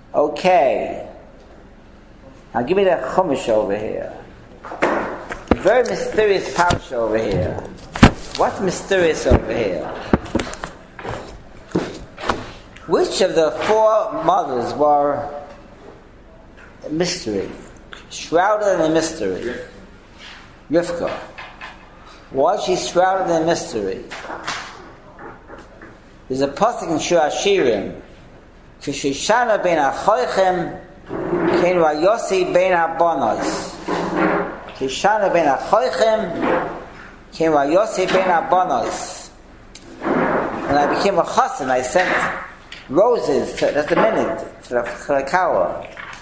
Okay. Now give me that Chumash over here. A very mysterious parasha over here. What's mysterious over here? Which of the four mothers were a mystery? Shrouded in a mystery. Rivka. Why is she shrouded in a mystery? There's a pasuk in Shir Hashirim. Kishishana ben achoichem ken vayosi ben abonos. Kishana ben achoichem ken vayosi ben abonos. When I became a chassan, I sent roses. That's the minute to the cow.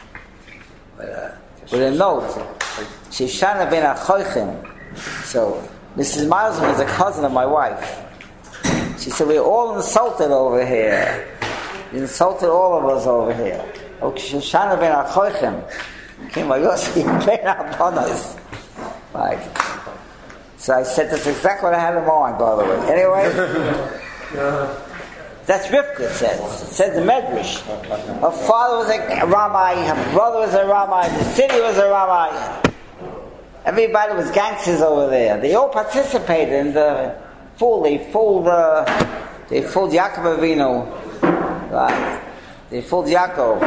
With a note. Kishana ben achoichem. So Mrs. Marsman is a cousin of my wife. She said, we're all insulted over here. You insulted all of us over here. Shoshana ben achoichem. Came by Yossi ben abonos. Right. So I said, that's exactly what I had in mind, by the way. Anyway. That's Rivka said. It said the Medrash. Her father was a Ramai, her brother was a Ramai, the city was a Ramai. Everybody was gangsters over there. They all participated in the fool. They fooled Yaakov Avinu. Right. They fooled Yaakov.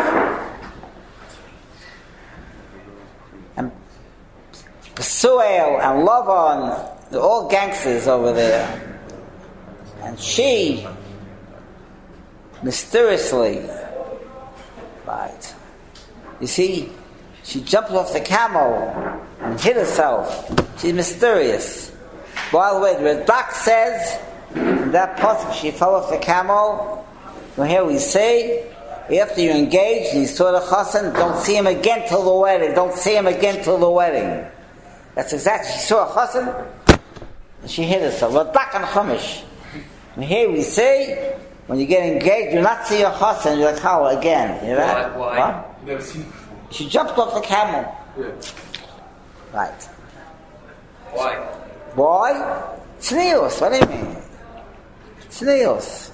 And Pesuel and Lavan, they're all gangsters over there. And she, mysteriously, right. You see, she jumped off the camel and hit herself. She's mysterious. By the way, the Radak says, in that pasuk, she fell off the camel. From here we say, after you engage and you saw the chassan, don't see him again till the wedding. Don't see him again till the wedding. That's exactly, she saw a chassan, and she hit herself. Radak and Chumash. From here we say, when you get engaged, do not see your chassan, your cow again. You know that? Why? Huh? You've never seen it before. She jumped off the camel. Yeah. Right. Why? Why? Tznius. What do you mean? Tznius.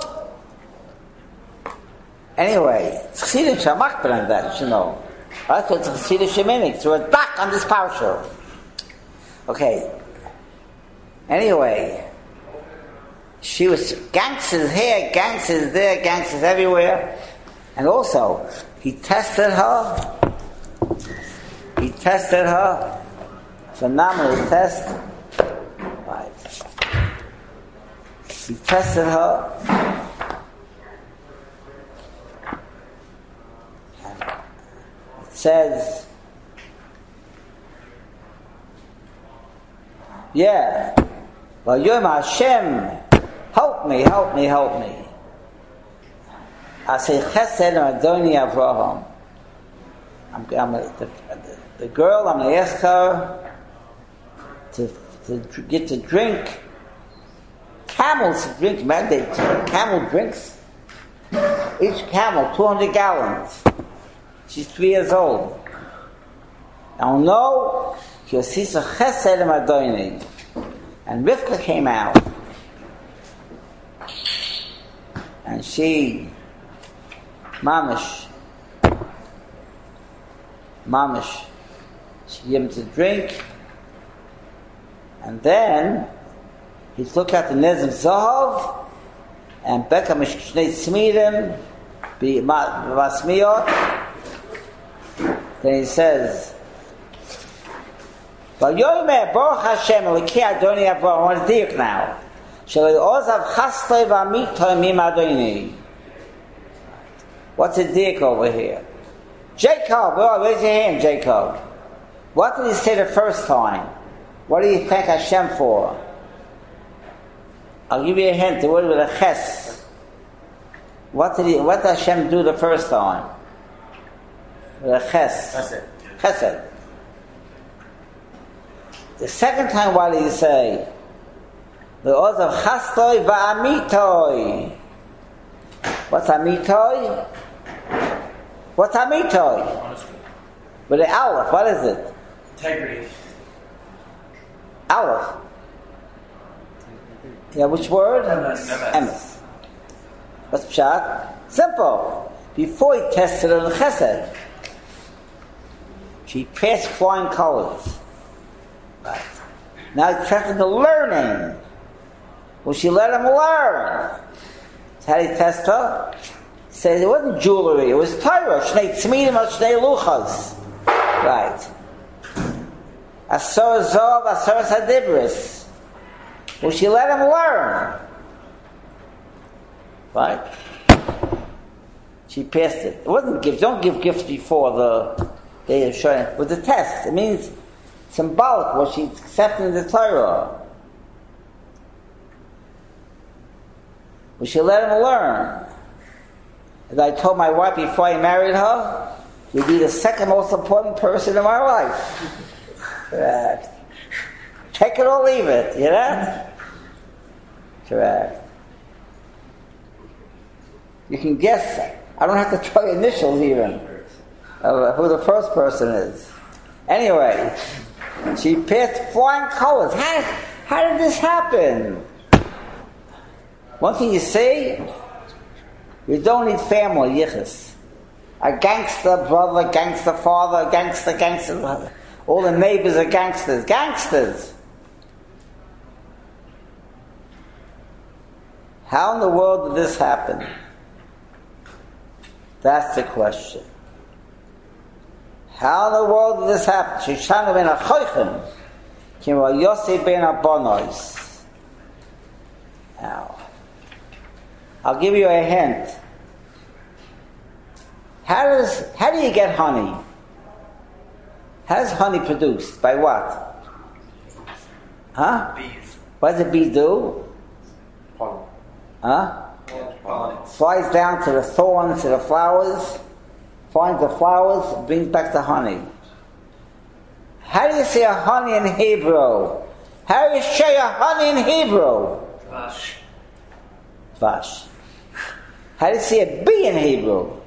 Anyway, it's Chassidim Shamakber on that, you know. Right? So it's Chassidim Sheminik. So we're back on this parasha. Okay. Anyway, she was gangsters here, gangsters there, gangsters everywhere. And also, he tested her. He tested her. Phenomenal test. Right. He tested her. And it says, yeah. Well, Yom Hashem, help me, help me, help me. I say Chesed Adoni Avraham. The girl, I'm going to ask her to get to drink. Camels drink, man. Camel drinks. Each camel 200 gallons. She's 3 years old. Now no, she'll see some Chesed Adoni. And Rivka came out, and she. Mamish, she gave him to drink, and then he took out the Nezim Zahav, and Beka Mishknei Tzmidim, Masmiot. Then he says, Vayomer Baruch Hashem Elokei Adoni Avraham. I want to diuk now. Shalei Ozav Chastoi V'Amitoi Mim Adoni. What's the dick over here? Jacob, raise your hand, Jacob. What did he say the first time? What do you thank Hashem for? I'll give you a hint. The word with a ches. What did Hashem do the first time? With a ches. Chesed. The second time, what did he say? The oath of chastoi va'amitoi. What's amitoi? What's amitoi? Honestly. With the aleph, what is it? Integrity. Aleph. Yeah, which word? Emes. Emes. What's pshat? Simple. before he tested her in Chesed. She passed flying colors. Right. Now he's testing the learning. Will she let him learn? So how did he test her? He says it wasn't jewelry, it was Torah. Shnei tzmidim al shnei luchas. Right. Asor zov, asor sadibris. Will she let him learn? Right? She passed it. It wasn't gifts. Don't give gifts before the day of showing. It was a test. It means symbolic. Was she accepting the Torah? Will she let him learn? As I told my wife before I married her, you'd be the second most important person in my life. Correct. Take it or leave it, you know? Correct. You can guess. I don't have to tell you initials even of who the first person is. Anyway, she passed flying colors. How did this happen? One thing you see, you don't need family yichus. A gangster brother, gangster father, gangster brother. All the neighbors are gangsters. Gangsters! How in the world did this happen? That's the question. How in the world did this happen? Shoshana ben Achoichem came with Yosef ben Abonos. Now, I'll give you a hint. How do you get honey? How is honey produced? By what? Huh? Bees. What does a bee do? Pollen. Huh? Pollen. Flies down to the thorns, to the flowers, finds the flowers, brings back the honey. How do you say a honey in Hebrew? How do you say a honey in Hebrew? Vash. Vash. How do you say a bee in Hebrew?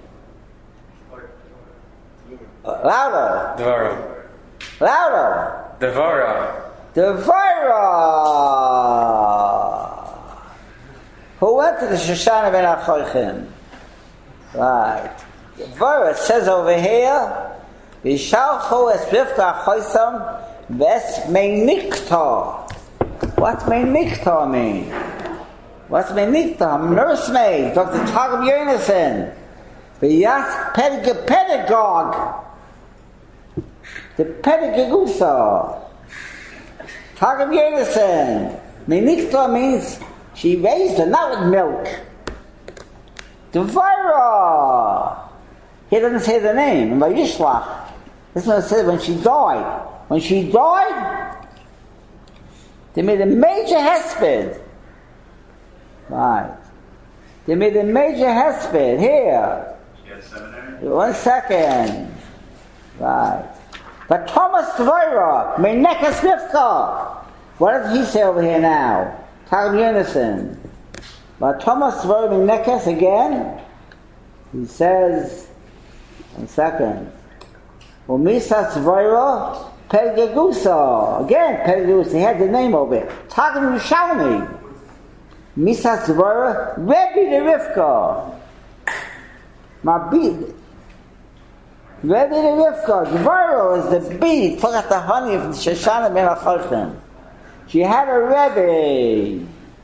Louder. Devara. Louder. Devara. Devara. Who went to the Shoshana ben Achoichem? Right. Devara says over here, Vishalcho es Rivka Achoisam ves meinikta. What's meinikta mean? What's meinikta? Nursemaid. Dr. Targum Yonason. V'yas pedagogue. The pedagogusa. Targum Yonason. Meinikta means she raised her, not with milk. Devara. He doesn't say the name. In Vayishlach. This is what it says when she died. When she died, they made a major hesped. Right. They made a major hesped. Here. She had seminary? 1 second. Right. But Thomas Devara, Menekas Rivka. What does he say over here now? Targum Yonason. But Thomas Devara, Menekas again. He says, 1 second. Umisas Devara, Pedagogusa. Again, Pedagogusa. He had the name over it. Targum Yerushalmi. Misas Devara, Rebbe de Rivka. Mabid. Rebbe de Rivka. Devara is the bee. Took out the honey of Shoshana ben Achoichem. She had a Rebbe.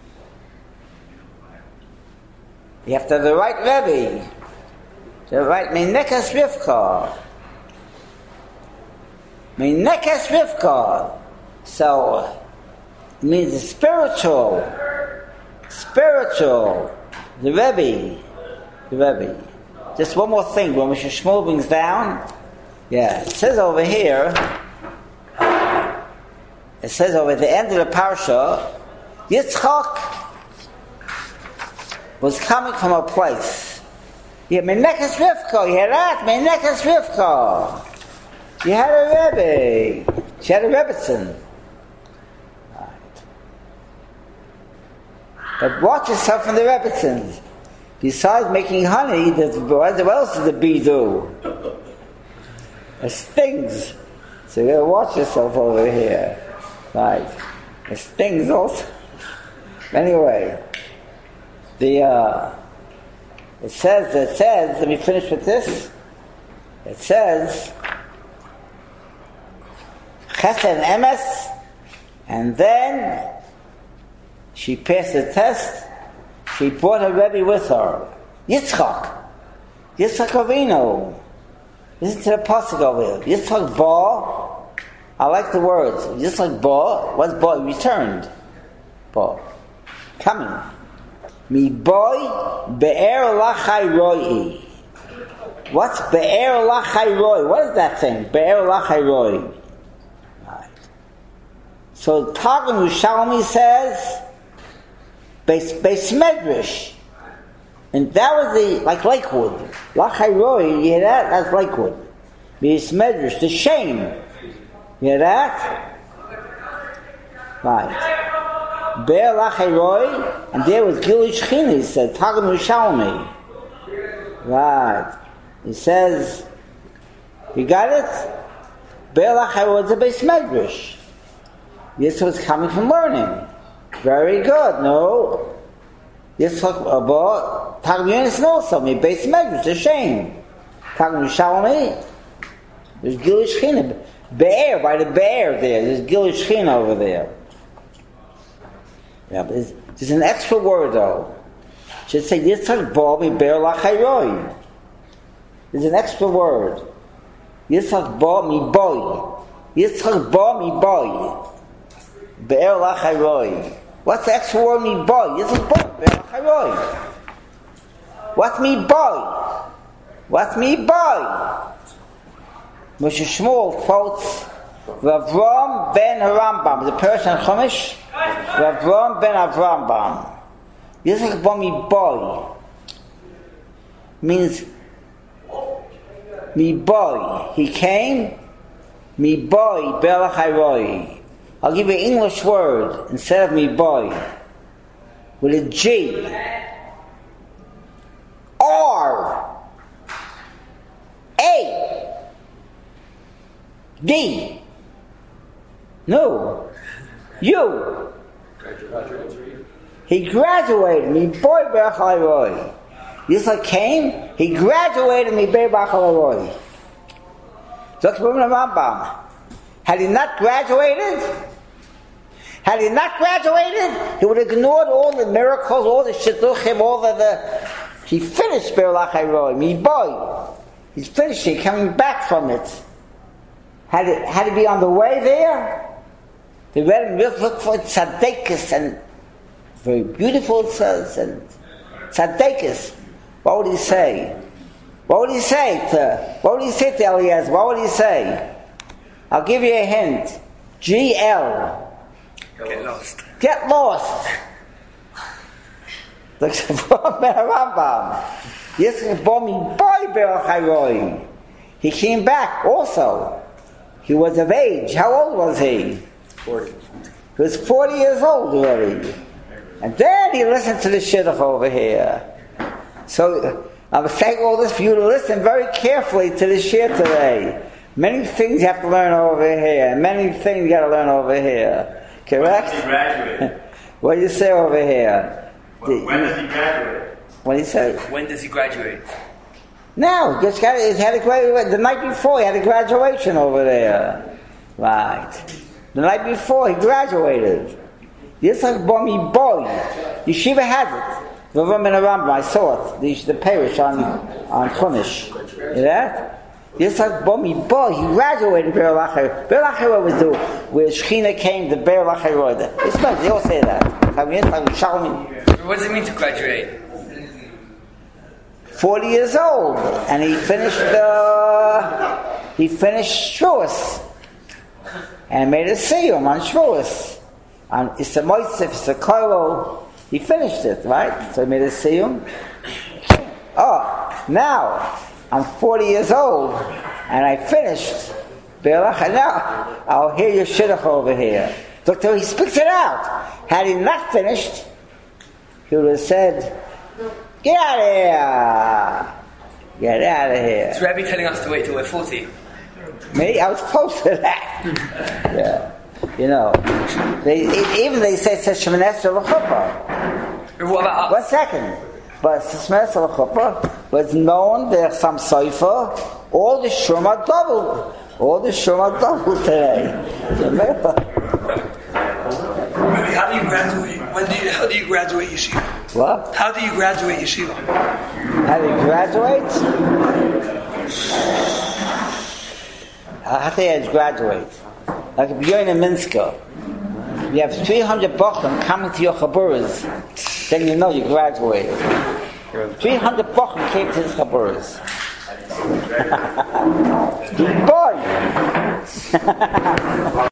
You have to have the right Rebbe. The right Menekas Rivka. Menekas Rivka. So, it means the spiritual, the Rebbe. Just one more thing, when Mr. Shmuel brings down, it says over here, it says over at the end of the parsha, Yitzchak was coming from a place. Menekas Rivka, you hear that? Menekas Rivka. She had a Rebbe. She had a Rebbetzin. But watch yourself from the Rebbetzins. Besides making honey, what else does the bee do? It stings. So you gotta watch yourself over here. Right. It stings also. Anyway, It says, let me finish with this. It says, Chesed and Emes, and then she passed the test. She brought her Rebbe with her. Yitzchak Avinu. Listen to the pasuk over here. Yitzchak Ba. I like the words. Yitzchak Ba. What's Ba? Returned. Ba. Coming. Mi boy be'er lachai roi. What's be'er lachai roi? What is that thing? Be'er lachai roi. Right. So Targum Yerushalmi says Beis Medrash. And that was like Lakewood. Lachai roi, you hear that? That's Lakewood. Beis Medrash, the shame. You hear that? Right. Be'er lachai roi, and there was Gilui Shechina, he said, Targum Yerushalmi. Right. He says, you got it? Be'er lachai roi is a Beis Medrash. This was coming from learning. Very good, no? This talk about Targum Yonason also, me Beis Medrash, a shame. Targum Yerushalmi, there's Gilui Shechina. Be'er, by the Be'er there, there's Gilui Shechina over there. Yeah, but there's an extra word though. It should say Yitzchak Ba mi Be'er lachai roi. There's an extra word. Yitzchak Ba mi boy. Yitzchak Ba mi boy. Be'er lachai roi. What's the extra word mi boy? Yitzchak Ba Be'er lachai roi. What's mi boy? What's mi boy? Moshe Shmuel quotes Avram ben Harambam, the person Chumash. Avram ben Avrambam. Yitzchak Ba mi boy means mi boy. He came. Mi boy Be'er lachai roi. I'll give you an English word instead of mi boy with a G. R A D. No. You. He graduated. Mi boy Be'er lachai roi. Yitzchak came. He graduated. Mi Be'er lachai roi. That's what Rambam. Had he not graduated, he would have ignored all the miracles, all the shidduchim, all the he finished Be'er lachai roi. Mi boy. He's finishing, coming back from it. Had to be on the way there. They read him look for tzaddikus, and very beautiful it says, and tzaddikus. What would he say? What would he say to Eliezer? What would he say? I'll give you a hint. GL. Get lost. Looks at Rambam. Yitzchak Ba mi boy Be'er lachai roi. He came back also. He was of age. How old was he? 40. He was 40 years old already. And then he listened to the shidduch over here. So I'm saying all this for you to listen very carefully to the shir today. Many things you have to learn over here. Many things you got to learn over here. Correct? When does he graduate? What do you say over here? When does he graduate? What do you say? When does he graduate? No, he had a graduation. The night before he had a graduation over there. Right. The night before he graduated. Yitzchak Ba mi boy. Yeshiva has it. Avram ben Rambam, I saw it. The parish on Chumash. You know that? Yitzchak Ba mi boy. He graduated Be'er lachai roi. Be'er lachai roi was where Shechina came to Be'er lachai roi. They all say that. What does it mean to graduate? 40 years old, and he finished Shavuos and made a siyum on Shavuos. On Issa Moisef, Issa Koilo, he finished it, right? So he made a siyum. Oh, now I'm 40 years old, and I finished Be'er lachai. Now I'll hear your shidduch over here. Look, he speaks it out. Had he not finished, he would have said, "Get out of here! Get out of here!" Is Rebbe telling us to wait till we're 40? Me? I was close to that. Yeah. You know, they say Shemoneh Esrei l'chuppah. What about us? 1 second. But Sismes al Chuppah was known there's some cipher. All the Shum are double. All the Shum are double today. Remember? How do you graduate? How do you graduate yeshiva? What? How do you graduate yeshiva? How do you graduate? How do you graduate? Like if you're in a Minsker, you have 300 Bochum coming to your Chaburas, then you know you graduated. 300 Bochum came to his Chaburas. Boy!